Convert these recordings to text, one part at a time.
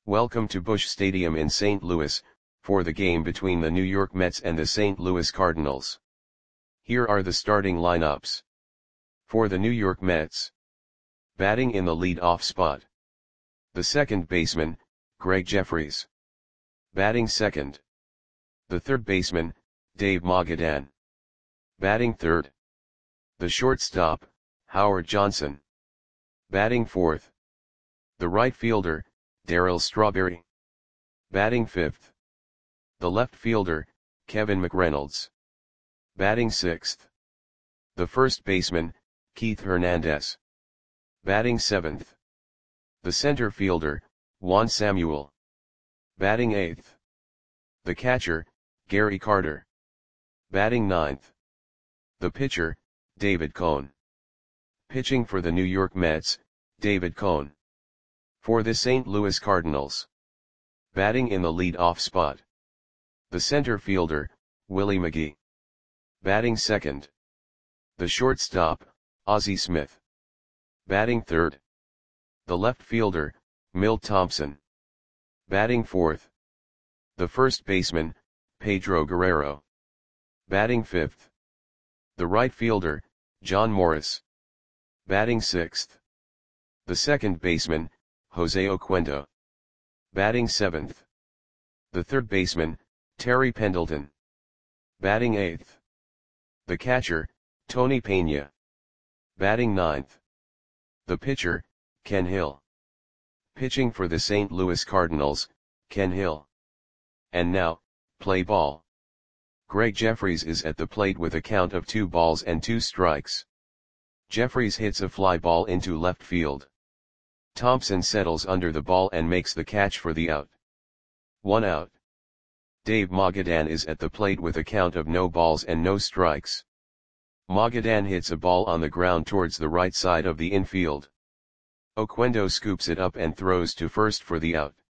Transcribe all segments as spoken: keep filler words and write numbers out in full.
Welcome to Busch Stadium in Saint Louis, for the game between the New York Mets and the Saint Louis Cardinals. Here are the starting lineups. For the New York Mets. Batting in the lead-off spot. The second baseman, Gregg Jefferies. Batting second. The third baseman, Dave Mogadan. Batting third. The shortstop, Howard Johnson. Batting fourth. The right fielder, Darryl Strawberry. Batting fifth. The left fielder, Kevin McReynolds. Batting sixth. The first baseman, Keith Hernandez. Batting seventh. The center fielder, Juan Samuel. Batting eighth. The catcher, Gary Carter. Batting ninth. The pitcher, David Cone. Pitching for the New York Mets, David Cone. For the Saint Louis Cardinals. Batting in the lead-off spot. The center fielder, Willie McGee. Batting second. The shortstop, Ozzie Smith. Batting third. The left fielder, Milt Thompson. Batting fourth. The first baseman, Pedro Guerrero. Batting fifth. The right fielder, John Morris. Batting sixth. The second baseman, Jose Oquendo. Batting seventh. The third baseman, Terry Pendleton. Batting eighth. The catcher, Tony Pena. Batting ninth. The pitcher, Ken Hill. Pitching for the Saint Louis Cardinals, Ken Hill. And now, play ball. Gregg Jefferies is at the plate with a count of two balls and two strikes. Jefferies hits a fly ball into left field. Thompson settles under the ball and makes the catch for the out. One out. Dave Mogadan is at the plate with a count of no balls and no strikes. Mogadan hits a ball on the ground towards the right side of the infield. Oquendo scoops it up and throws to first for the out.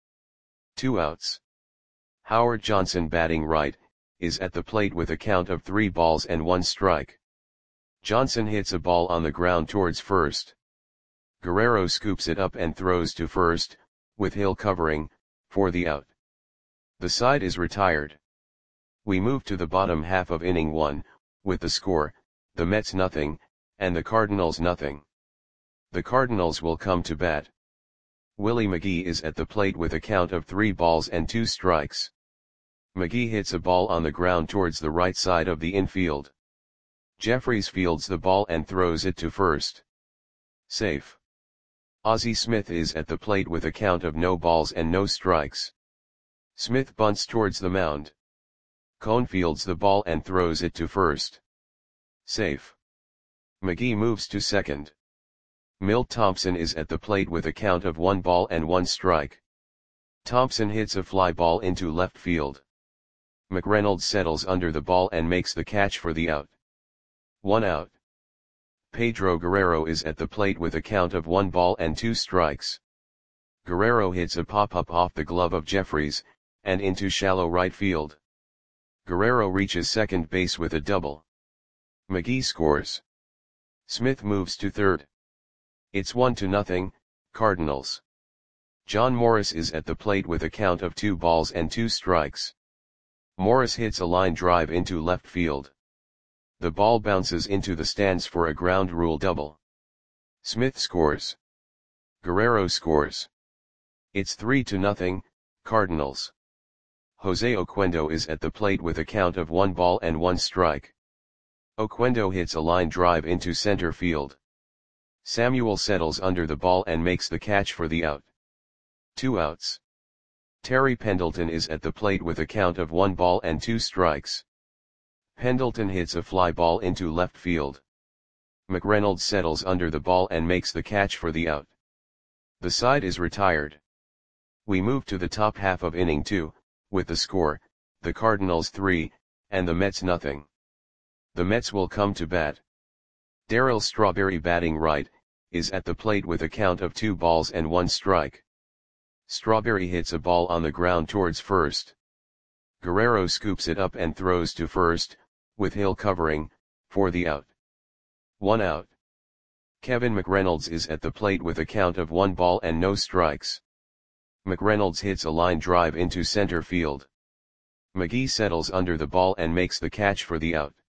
Two outs. Howard Johnson, batting right, is at the plate with a count of three balls and one strike. Johnson hits a ball on the ground towards first. Guerrero scoops it up and throws to first, with Hill covering, for the out. The side is retired. We move to the bottom half of inning one, with the score, the Mets nothing, and the Cardinals nothing. The Cardinals will come to bat. Willie McGee is at the plate with a count of three balls and two strikes. McGee hits a ball on the ground towards the right side of the infield. Jefferies fields the ball and throws it to first. Safe. Ozzie Smith is at the plate with a count of no balls and no strikes. Smith bunts towards the mound. Cone fields the ball and throws it to first. Safe. McGee moves to second. Milt Thompson is at the plate with a count of one ball and one strike. Thompson hits a fly ball into left field. McReynolds settles under the ball and makes the catch for the out. One out. Pedro Guerrero is at the plate with a count of one ball and two strikes. Guerrero hits a pop-up off the glove of Jefferies, and into shallow right field. Guerrero reaches second base with a double. McGee scores. Smith moves to third. It's one to nothing, Cardinals. John Morris is at the plate with a count of two balls and two strikes. Morris hits a line drive into left field. The ball bounces into the stands for a ground rule double. Smith scores. Guerrero scores. It's three to nothing, Cardinals. Jose Oquendo is at the plate with a count of one ball and one strike. Oquendo hits a line drive into center field. Samuel settles under the ball and makes the catch for the out. Two outs. Terry Pendleton is at the plate with a count of one ball and two strikes. Pendleton hits a fly ball into left field. McReynolds settles under the ball and makes the catch for the out. The side is retired. We move to the top half of inning two, with the score, the Cardinals three, and the Mets nothing. The Mets will come to bat. Darryl Strawberry, batting right, is at the plate with a count of two balls and one strike. Strawberry hits a ball on the ground towards first. Guerrero scoops it up and throws to first, with Hill covering, for the out. One out. Kevin McReynolds is at the plate with a count of one ball and no strikes. McReynolds hits a line drive into center field. McGee settles under the ball and makes the catch for the out.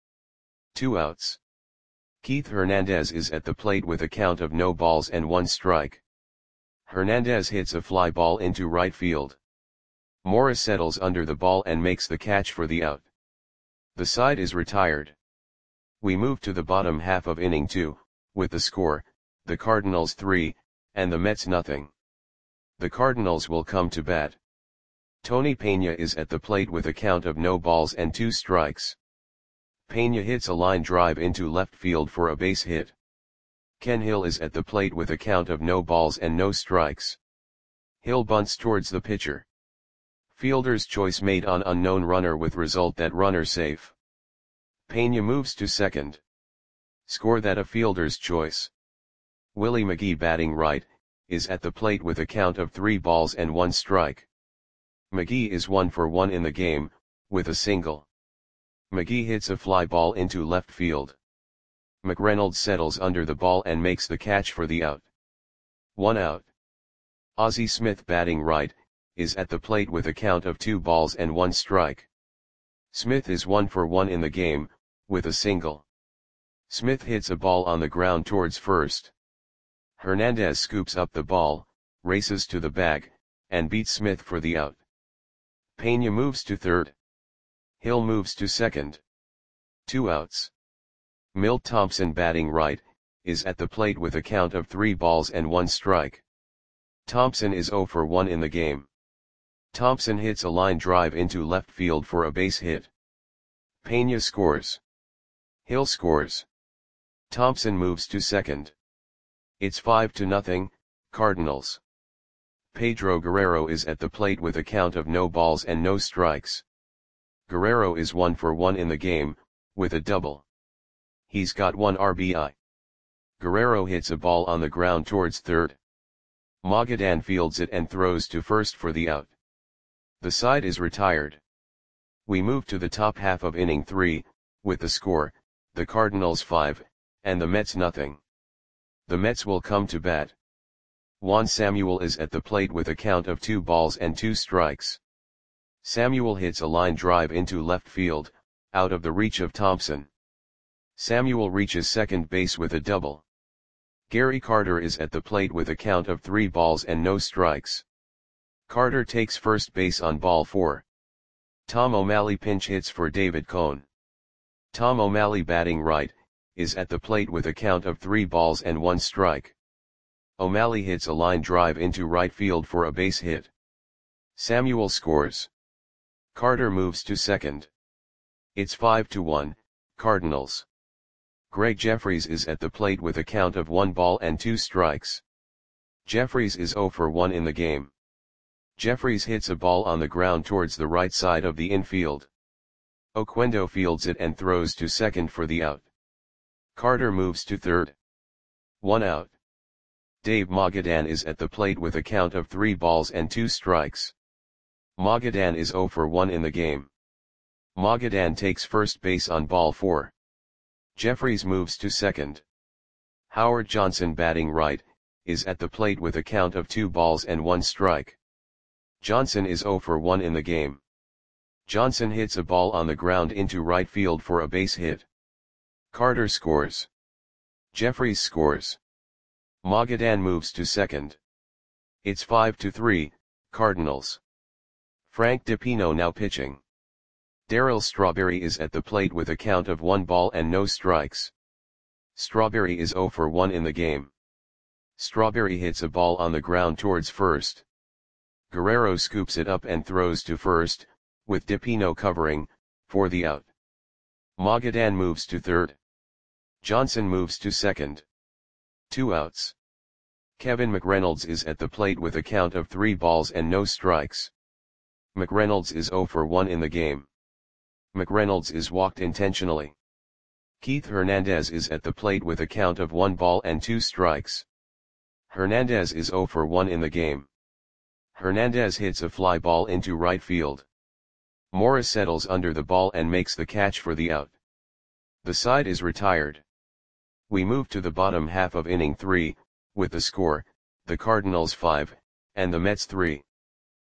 Two outs. Keith Hernandez is at the plate with a count of no balls and one strike. Hernandez hits a fly ball into right field. Morris settles under the ball and makes the catch for the out. The side is retired. We move to the bottom half of inning two, with the score, the Cardinals three, and the Mets nothing. The Cardinals will come to bat. Tony Peña is at the plate with a count of no balls and two strikes. Peña hits a line drive into left field for a base hit. Ken Hill is at the plate with a count of no balls and no strikes. Hill bunts towards the pitcher. Fielder's choice made on unknown runner with result that runner safe. Peña moves to second. Score that a fielder's choice. Willie McGee batting right, is at the plate with a count of three balls and one strike. McGee is one for one in the game, with a single. McGee hits a fly ball into left field. McReynolds settles under the ball and makes the catch for the out. One out. Ozzie Smith batting right, is at the plate with a count of two balls and one strike. Smith is one for one in the game, with a single. Smith hits a ball on the ground towards first. Hernandez scoops up the ball, races to the bag, and beats Smith for the out. Peña moves to third. Hill moves to second. Two outs. Milt Thompson batting right, is at the plate with a count of three balls and one strike. Thompson is zero for one in the game. Thompson hits a line drive into left field for a base hit. Peña scores. Hill scores. Thompson moves to second. It's five to nothing, Cardinals. Pedro Guerrero is at the plate with a count of no balls and no strikes. Guerrero is one for one in the game, with a double. He's got one R B I. Guerrero hits a ball on the ground towards third. Magadan fields it and throws to first for the out. The side is retired. We move to the top half of inning three, with the score, the Cardinals five, and the Mets nothing. The Mets will come to bat. Juan Samuel is at the plate with a count of two balls and two strikes. Samuel hits a line drive into left field, out of the reach of Thompson. Samuel reaches second base with a double. Gary Carter is at the plate with a count of three balls and no strikes. Carter takes first base on ball four. Tom O'Malley pinch hits for David Cone. Tom O'Malley batting right, is at the plate with a count of three balls and one strike. O'Malley hits a line drive into right field for a base hit. Samuel scores. Carter moves to second. It's five to one, Cardinals. Greg Jeffries is at the plate with a count of one ball and two strikes. Jeffries is zero for one in the game. Jeffries hits a ball on the ground towards the right side of the infield. Oquendo fields it and throws to second for the out. Carter moves to third. One out. Dave Magadan is at the plate with a count of three balls and two strikes. Magadan is zero for one in the game. Magadan takes first base on ball four. Jeffries moves to second. Howard Johnson batting right, is at the plate with a count of two balls and one strike. Johnson is zero for one in the game. Johnson hits a ball on the ground into right field for a base hit. Carter scores. Jeffries scores. Magadan moves to second. It's five to three, Cardinals. Frank DiPino now pitching. Darryl Strawberry is at the plate with a count of one ball and no strikes. Strawberry is zero for one in the game. Strawberry hits a ball on the ground towards first. Guerrero scoops it up and throws to first, with DiPino covering, for the out. Magadan moves to third. Johnson moves to second. Two outs. Kevin McReynolds is at the plate with a count of three balls and no strikes. McReynolds is zero for one in the game. McReynolds is walked intentionally. Keith Hernandez is at the plate with a count of one ball and two strikes. Hernandez is zero for one in the game. Hernandez hits a fly ball into right field. Morris settles under the ball and makes the catch for the out. The side is retired. We move to the bottom half of inning three, with the score, the Cardinals five, and the Mets three.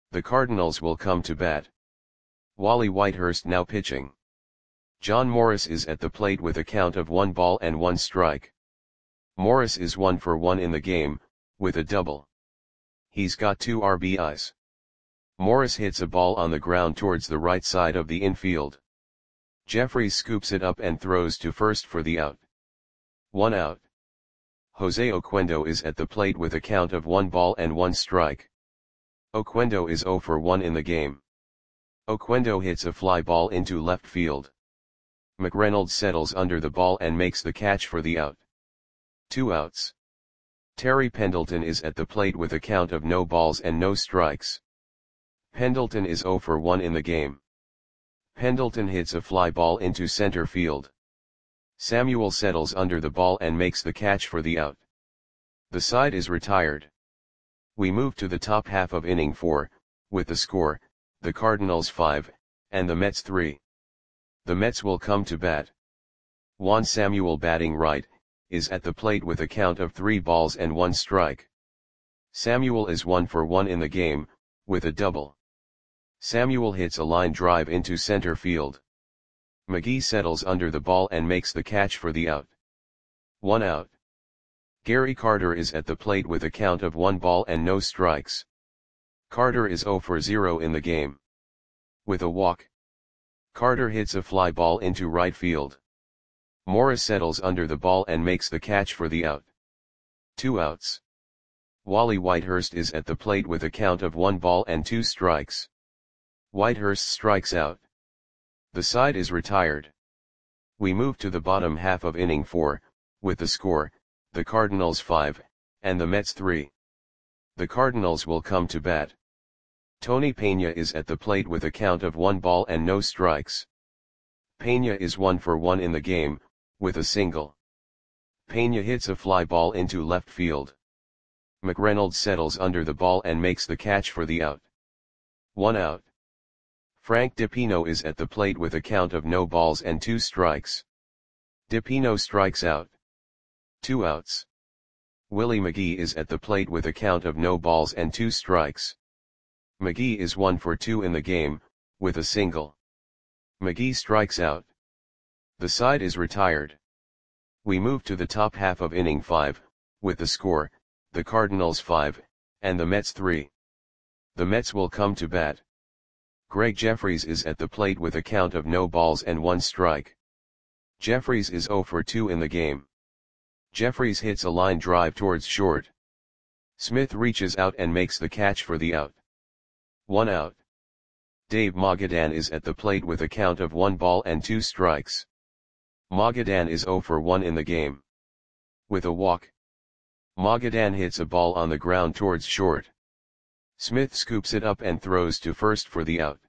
The Cardinals will come to bat. Wally Whitehurst now pitching. John Morris is at the plate with a count of one ball and one strike. Morris is one for one in the game, with a double. He's got two R B Is. Morris hits a ball on the ground towards the right side of the infield. Jeffries scoops it up and throws to first for the out. One out. Jose Oquendo is at the plate with a count of one ball and one strike. Oquendo is zero for one in the game. Oquendo hits a fly ball into left field. McReynolds settles under the ball and makes the catch for the out. Two outs. Terry Pendleton is at the plate with a count of no balls and no strikes. Pendleton is zero for one in the game. Pendleton hits a fly ball into center field. Samuel settles under the ball and makes the catch for the out. The side is retired. We move to the top half of inning four, with the score, the Cardinals five, and the Mets three. The Mets will come to bat. Juan Samuel, batting right, is at the plate with a count of three balls and one strike. Samuel is one for one in the game, with a double. Samuel hits a line drive into center field. McGee settles under the ball and makes the catch for the out. One out. Gary Carter is at the plate with a count of one ball and no strikes. Carter is zero for zero in the game. With a walk. Carter hits a fly ball into right field. Morris settles under the ball and makes the catch for the out. Two outs. Wally Whitehurst is at the plate with a count of one ball and two strikes. Whitehurst strikes out. The side is retired. We move to the bottom half of inning four, with the score, the Cardinals five, and the Mets three. The Cardinals will come to bat. Tony Peña is at the plate with a count of one ball and no strikes. Peña is one for one in the game, with a single. Peña hits a fly ball into left field. McReynolds settles under the ball and makes the catch for the out. One out. Frank DiPino is at the plate with a count of no balls and two strikes. DiPino strikes out. Two outs. Willie McGee is at the plate with a count of no balls and two strikes. McGee is one for two in the game, with a single. McGee strikes out. The side is retired. We move to the top half of inning five, with the score, the Cardinals five, and the Mets three. The Mets will come to bat. Greg Jeffries is at the plate with a count of no balls and one strike. Jeffries is zero for two in the game. Jeffries hits a line drive towards short. Smith reaches out and makes the catch for the out. One out. Dave Magadan is at the plate with a count of one ball and two strikes. Magadan is zero for one in the game. With a walk. Magadan hits a ball on the ground towards short. Smith scoops it up and throws to first for the out.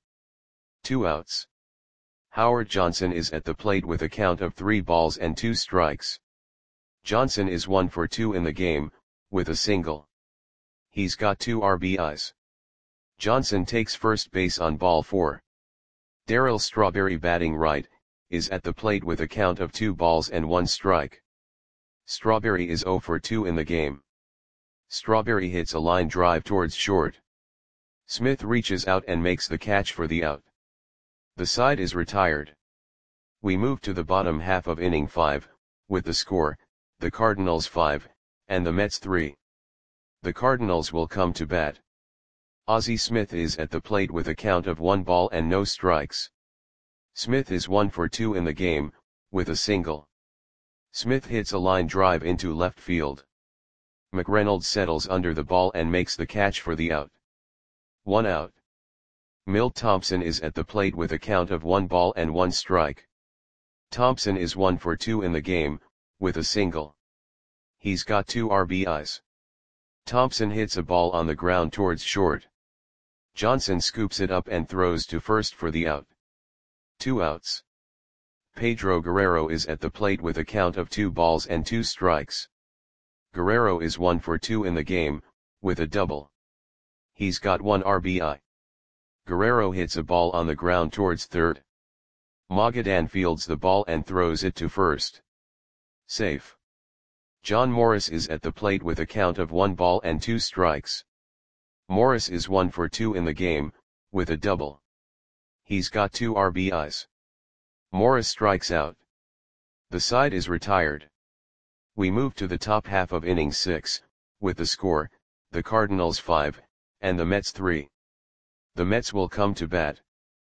Two outs. Howard Johnson is at the plate with a count of three balls and two strikes. Johnson is one for two in the game, with a single. He's got two R B Is. Johnson takes first base on ball four. Darryl Strawberry, batting right, is at the plate with a count of two balls and one strike. Strawberry is zero for two in the game. Strawberry hits a line drive towards short. Smith reaches out and makes the catch for the out. The side is retired. We move to the bottom half of inning five, with the score, the Cardinals five, and the Mets three. The Cardinals will come to bat. Ozzie Smith is at the plate with a count of one ball and no strikes. Smith is one for two in the game, with a single. Smith hits a line drive into left field. McReynolds settles under the ball and makes the catch for the out. One out. Milt Thompson is at the plate with a count of one ball and one strike. Thompson is one for two in the game, with a single. He's got two R B Is. Thompson hits a ball on the ground towards short. Johnson scoops it up and throws to first for the out. Two outs. Pedro Guerrero is at the plate with a count of two balls and two strikes. Guerrero is one for two in the game, with a double. He's got one R B I. Guerrero hits a ball on the ground towards third. Magadan fields the ball and throws it to first. Safe. John Morris is at the plate with a count of one ball and two strikes. Morris is one for two in the game, with a double. He's got two R B Is. Morris strikes out. The side is retired. We move to the top half of inning six, with the score, the Cardinals five, and the Mets three. The Mets will come to bat.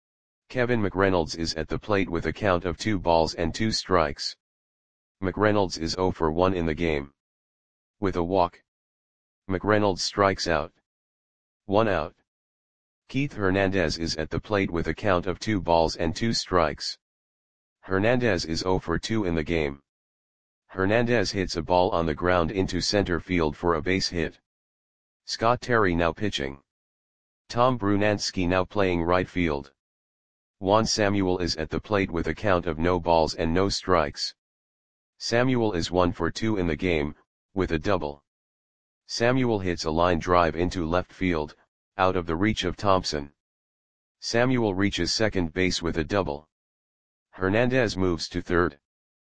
Kevin McReynolds is at the plate with a count of two balls and two strikes. McReynolds is zero for one in the game. With a walk. McReynolds strikes out. One out. Keith Hernandez is at the plate with a count of two balls and two strikes. Hernandez is zero for two in the game. Hernandez hits a ball on the ground into center field for a base hit. Scott Terry now pitching. Tom Brunansky now playing right field. Juan Samuel is at the plate with a count of no balls and no strikes. Samuel is one for two in the game, with a double. Samuel hits a line drive into left field, out of the reach of Thompson. Samuel reaches second base with a double. Hernandez moves to third.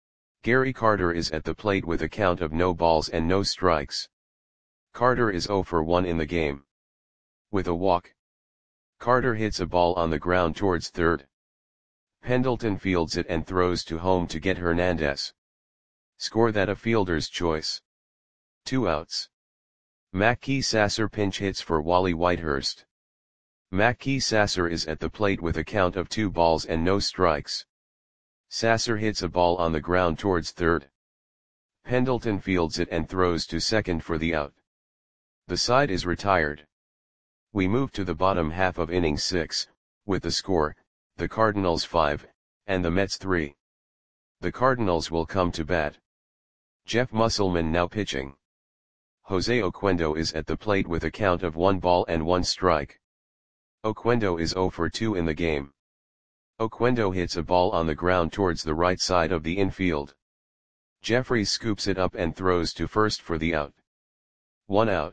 Gary Carter is at the plate with a count of no balls and no strikes. Carter is zero for one in the game. With a walk. Carter hits a ball on the ground towards third. Pendleton fields it and throws to home to get Hernandez. Score that a fielder's choice. Two outs. Mackey Sasser pinch hits for Wally Whitehurst. Mackey Sasser is at the plate with a count of two balls and no strikes. Sasser hits a ball on the ground towards third. Pendleton fields it and throws to second for the out. The side is retired. We move to the bottom half of inning six, with the score, the Cardinals five, and the Mets three. The Cardinals will come to bat. Jeff Musselman now pitching. Jose Oquendo is at the plate with a count of one ball and one strike. Oquendo is zero for two in the game. Oquendo hits a ball on the ground towards the right side of the infield. Jeffries scoops it up and throws to first for the out. One out.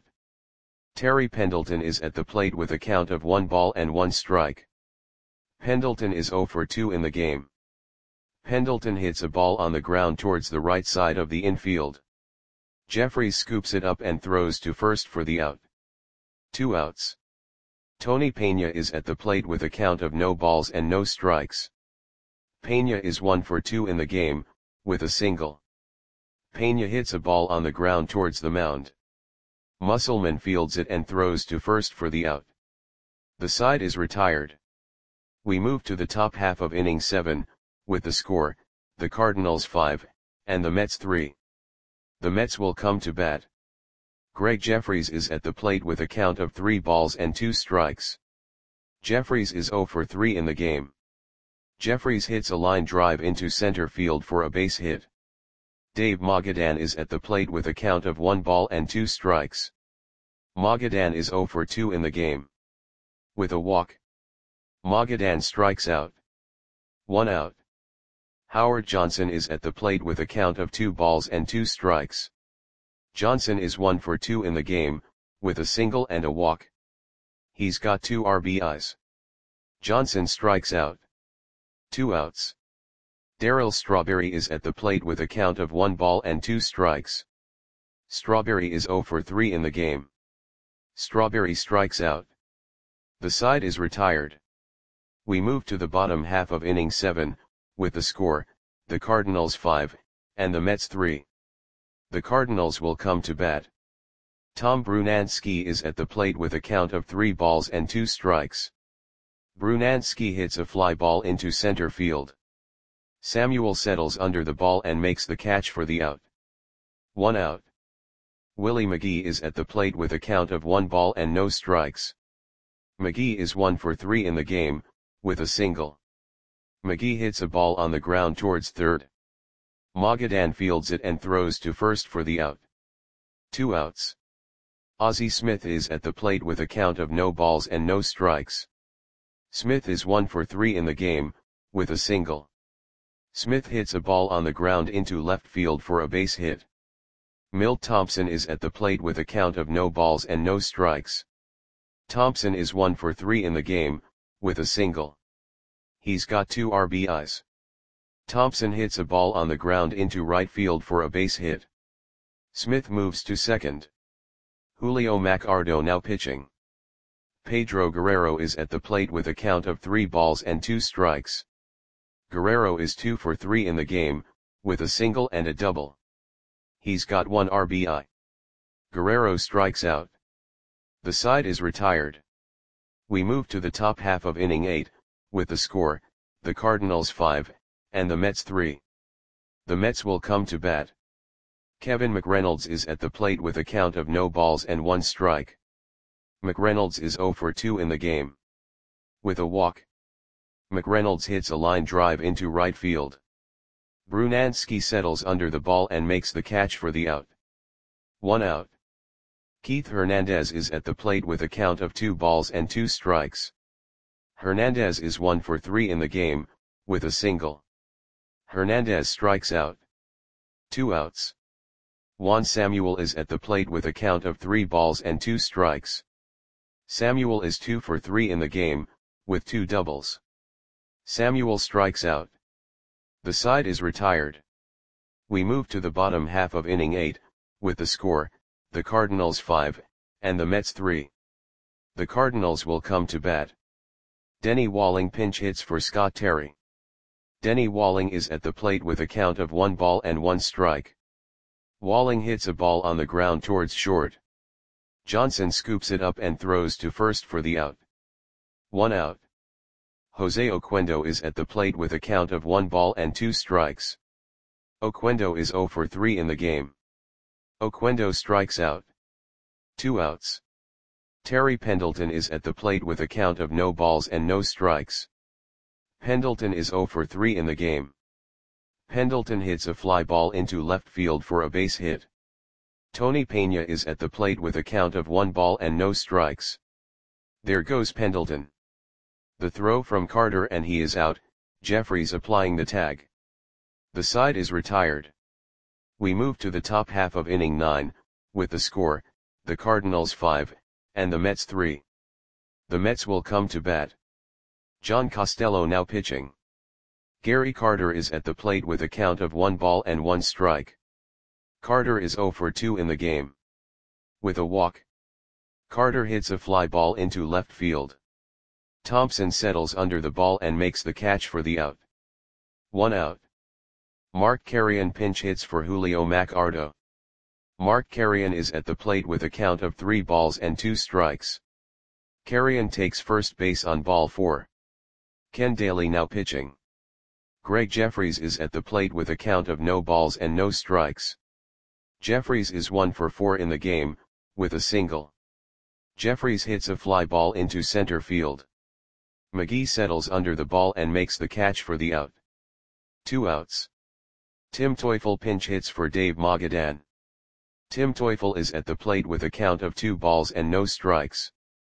Terry Pendleton is at the plate with a count of one ball and one strike. Pendleton is zero for two in the game. Pendleton hits a ball on the ground towards the right side of the infield. Jeffries scoops it up and throws to first for the out. Two outs. Tony Pena is at the plate with a count of no balls and no strikes. Pena is one for two in the game, with a single. Pena hits a ball on the ground towards the mound. Musselman fields it and throws to first for the out. The side is retired. We move to the top half of inning seven, with the score, the Cardinals five, and the Mets three. The Mets will come to bat. Greg Jeffries is at the plate with a count of three balls and two strikes. Jeffries is zero for three in the game. Jeffries hits a line drive into center field for a base hit. Dave Magadan is at the plate with a count of one ball and two strikes. Magadan is zero for two in the game. With a walk. Magadan strikes out. One out. Howard Johnson is at the plate with a count of two balls and two strikes. Johnson is one for two in the game, with a single and a walk. He's got two R B Is. Johnson strikes out. Two outs. Darryl Strawberry is at the plate with a count of one ball and two strikes. Strawberry is zero for three in the game. Strawberry strikes out. The side is retired. We move to the bottom half of inning seven, with the score, the Cardinals five, and the Mets three. The Cardinals will come to bat. Tom Brunansky is at the plate with a count of three balls and two strikes. Brunansky hits a fly ball into center field. Samuel settles under the ball and makes the catch for the out. One out. Willie McGee is at the plate with a count of one ball and no strikes. McGee is one for three in the game, with a single. McGee hits a ball on the ground towards third. Magadan fields it and throws to first for the out. Two outs. Ozzie Smith is at the plate with a count of no balls and no strikes. Smith is one for three in the game, with a single. Smith hits a ball on the ground into left field for a base hit. Milt Thompson is at the plate with a count of no balls and no strikes. Thompson is one for three in the game, with a single. He's got two R B Is. Thompson hits a ball on the ground into right field for a base hit. Smith moves to second. Julio Maccardo now pitching. Pedro Guerrero is at the plate with a count of three balls and two strikes. Guerrero is two for three in the game, with a single and a double. He's got one R B I. Guerrero strikes out. The side is retired. We move to the top half of inning eight, with the score, the Cardinals five, and the Mets three. The Mets will come to bat. Kevin McReynolds is at the plate with a count of no balls and one strike. McReynolds is zero for two in the game. With a walk, McReynolds hits a line drive into right field. Brunansky settles under the ball and makes the catch for the out. One out. Keith Hernandez is at the plate with a count of two balls and two strikes. Hernandez is one for three in the game, with a single. Hernandez strikes out. Two outs. Juan Samuel is at the plate with a count of three balls and two strikes. Samuel is two for three in the game, with two doubles. Samuel strikes out. The side is retired. We move to the bottom half of inning eight, with the score, the Cardinals five, and the Mets three. The Cardinals will come to bat. Denny Walling pinch hits for Scott Terry. Denny Walling is at the plate with a count of one ball and one strike. Walling hits a ball on the ground towards short. Johnson scoops it up and throws to first for the out. One out. Jose Oquendo is at the plate with a count of one ball and two strikes. Oquendo is zero for three in the game. Oquendo strikes out. Two outs. Terry Pendleton is at the plate with a count of no balls and no strikes. Pendleton is zero for three in the game. Pendleton hits a fly ball into left field for a base hit. Tony Pena is at the plate with a count of one ball and no strikes. There goes Pendleton. The throw from Carter and he is out, Jeffries applying the tag. The side is retired. We move to the top half of inning nine, with the score, the Cardinals five, and the Mets three. The Mets will come to bat. John Costello now pitching. Gary Carter is at the plate with a count of one ball and one strike. Carter is zero for two in the game. With a walk, Carter hits a fly ball into left field. Thompson settles under the ball and makes the catch for the out. One out. Mark Carrion pinch hits for Julio McArdo. Mark Carrion is at the plate with a count of three balls and two strikes. Carrion takes first base on ball four. Ken Daly now pitching. Greg Jeffries is at the plate with a count of no balls and no strikes. Jeffries is one for four in the game, with a single. Jeffries hits a fly ball into center field. McGee settles under the ball and makes the catch for the out. Two outs. Tim Teufel pinch hits for Dave Magadan. Tim Teufel is at the plate with a count of two balls and no strikes.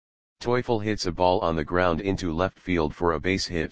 Teufel hits a ball on the ground into left field for a base hit.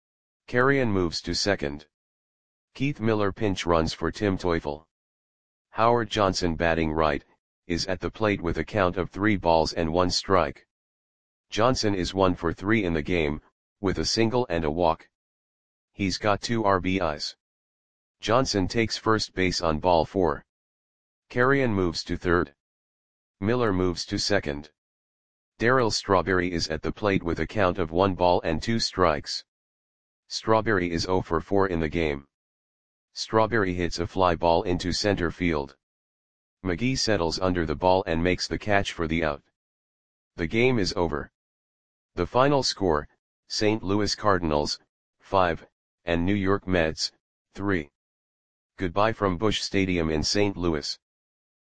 Carrion moves to second. Keith Miller pinch runs for Tim Teufel. Howard Johnson batting right, is at the plate with a count of three balls and one strike. Johnson is one for three in the game, with a single and a walk. He's got two R B Is. Johnson takes first base on ball four. Carrion moves to third. Miller moves to second. Darryl Strawberry is at the plate with a count of one ball and two strikes. Strawberry is zero for four in the game. Strawberry hits a fly ball into center field. McGee settles under the ball and makes the catch for the out. The game is over. The final score, Saint Louis Cardinals, five, and New York Mets, three. Goodbye from Busch Stadium in Saint Louis.